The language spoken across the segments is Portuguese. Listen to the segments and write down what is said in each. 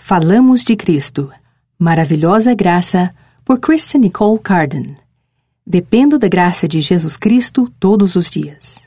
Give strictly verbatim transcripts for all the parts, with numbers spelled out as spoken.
Falamos de Cristo. Maravilhosa Graça, por Kristen Nicole Carden. Dependo da graça de Jesus Cristo todos os dias.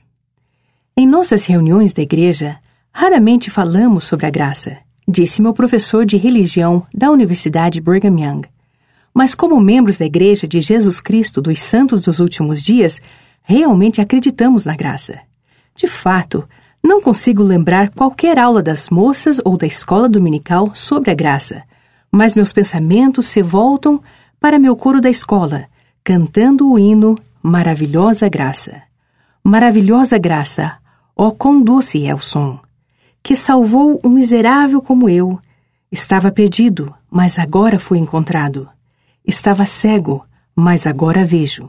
Em nossas reuniões da igreja, raramente falamos sobre a graça, disse meu professor de religião da Universidade Brigham Young. Mas como membros da Igreja de Jesus Cristo dos Santos dos Últimos Dias, realmente acreditamos na graça. De fato, não consigo lembrar qualquer aula das moças ou da escola dominical sobre a graça, mas meus pensamentos se voltam para meu coro da escola, cantando o hino Maravilhosa Graça. Maravilhosa graça, ó quão doce é o som, que salvou um miserável como eu. Estava perdido, mas agora fui encontrado. Estava cego, mas agora vejo.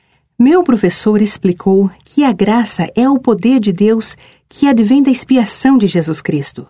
Meu professor explicou que a graça é o poder de Deus que advém da expiação de Jesus Cristo.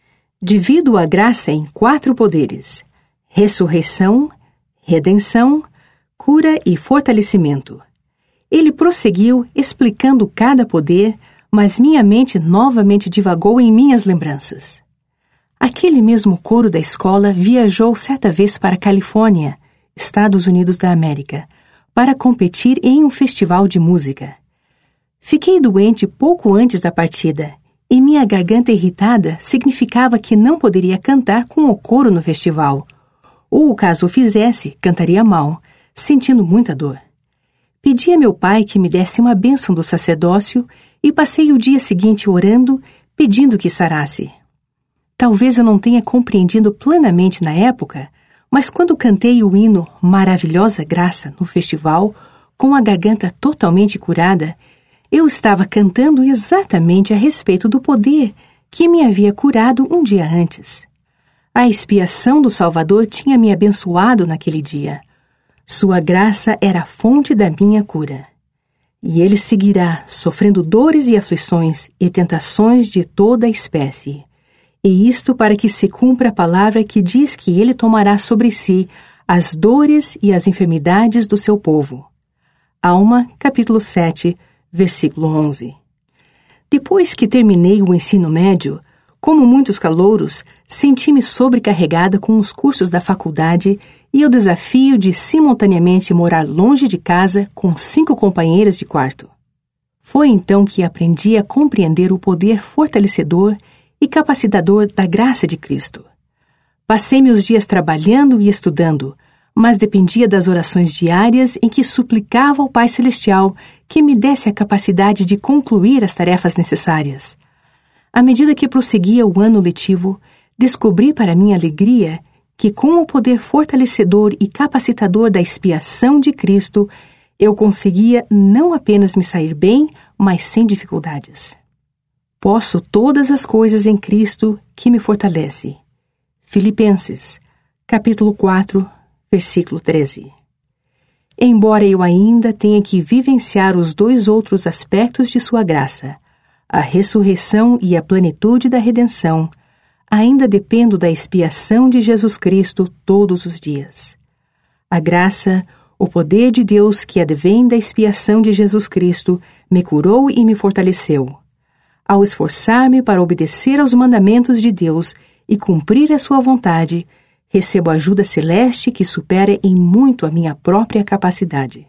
Divido a graça em quatro poderes: ressurreição, redenção, cura e fortalecimento. Ele prosseguiu explicando cada poder, mas minha mente novamente divagou em minhas lembranças. Aquele mesmo coro da escola viajou certa vez para a Califórnia, Estados Unidos da América, para competir em um festival de música. Fiquei doente pouco antes da partida, e minha garganta irritada significava que não poderia cantar com o coro no festival, ou, caso o fizesse, cantaria mal, sentindo muita dor. Pedi a meu pai que me desse uma bênção do sacerdócio e passei o dia seguinte orando, pedindo que sarasse. Talvez eu não tenha compreendido plenamente na época, mas quando cantei o hino Maravilhosa Graça no festival, com a garganta totalmente curada, eu estava cantando exatamente a respeito do poder que me havia curado um dia antes. A expiação do Salvador tinha me abençoado naquele dia. Sua graça era a fonte da minha cura. E ele seguirá sofrendo dores e aflições e tentações de toda a espécie. E isto para que se cumpra a palavra que diz que ele tomará sobre si as dores e as enfermidades do seu povo. Alma, capítulo sete, versículo onze. Depois que terminei o ensino médio, como muitos calouros, senti-me sobrecarregada com os cursos da faculdade e o desafio de simultaneamente morar longe de casa com cinco companheiras de quarto. Foi então que aprendi a compreender o poder fortalecedor e capacitador da graça de Cristo. Passei meus dias trabalhando e estudando, mas dependia das orações diárias em que suplicava ao Pai Celestial que me desse a capacidade de concluir as tarefas necessárias. À medida que prosseguia o ano letivo, descobri para minha alegria que com o poder fortalecedor e capacitador da expiação de Cristo, eu conseguia não apenas me sair bem, mas sem dificuldades. Posso todas as coisas em Cristo que me fortalece. Filipenses, capítulo quatro, versículo treze. Embora eu ainda tenha que vivenciar os dois outros aspectos de sua graça, a ressurreição e a plenitude da redenção, ainda dependo da expiação de Jesus Cristo todos os dias. A graça, o poder de Deus que advém da expiação de Jesus Cristo, me curou e me fortaleceu. Ao esforçar-me para obedecer aos mandamentos de Deus e cumprir a sua vontade, recebo ajuda celeste que supera em muito a minha própria capacidade.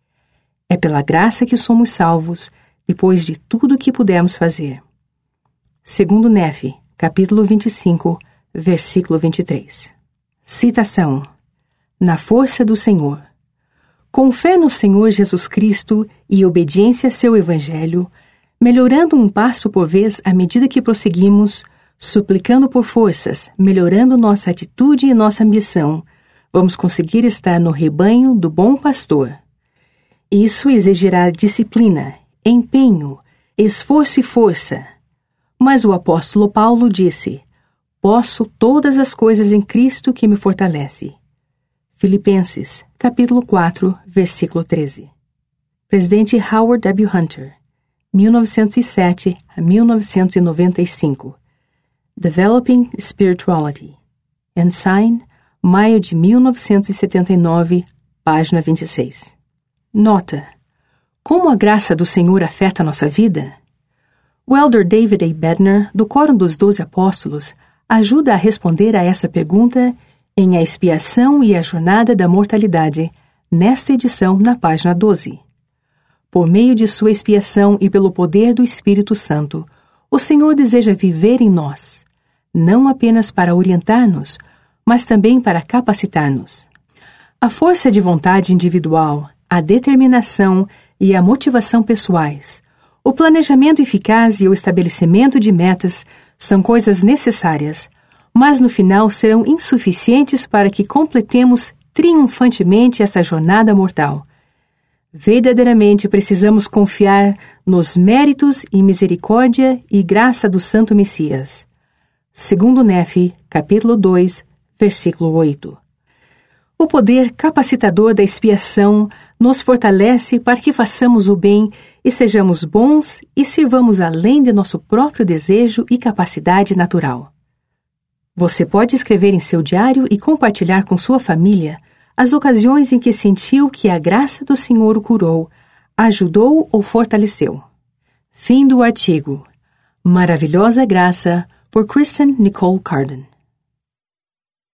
É pela graça que somos salvos, depois de tudo o que pudermos fazer. Segundo Nefe, capítulo vinte e cinco, versículo vinte e três. Citação: Na força do Senhor. Com fé no Senhor Jesus Cristo e obediência a seu Evangelho, melhorando um passo por vez à medida que prosseguimos, suplicando por forças, melhorando nossa atitude e nossa ambição, vamos conseguir estar no rebanho do bom pastor. Isso exigirá disciplina, empenho, esforço e força. Mas o apóstolo Paulo disse: Posso todas as coisas em Cristo que me fortalece. Filipenses, capítulo quatro, versículo treze. Presidente Howard W. Hunter, mil novecentos e sete a mil novecentos e noventa e cinco. Developing Spirituality. Ensign, maio de mil novecentos e setenta e nove, página vinte e seis. Nota: como a graça do Senhor afeta a nossa vida? O elder David A. Bednar, do Quórum dos Doze Apóstolos, ajuda a responder a essa pergunta em A Expiação e a Jornada da Mortalidade, nesta edição na página doze. Por meio de sua expiação e pelo poder do Espírito Santo, o Senhor deseja viver em nós, não apenas para orientar-nos, mas também para capacitar-nos. A força de vontade individual, a determinação e a motivação pessoais, o planejamento eficaz e o estabelecimento de metas são coisas necessárias, mas no final serão insuficientes para que completemos triunfantemente essa jornada mortal. Verdadeiramente precisamos confiar nos méritos e misericórdia e graça do Santo Messias. Segundo Néfi, capítulo dois, versículo oito. O poder capacitador da expiação nos fortalece para que façamos o bem e sejamos bons e sirvamos além de nosso próprio desejo e capacidade natural. Você pode escrever em seu diário e compartilhar com sua família as ocasiões em que sentiu que a graça do Senhor o curou, ajudou ou fortaleceu. Fim do artigo. Maravilhosa Graça, por Kristen Nicole Carden.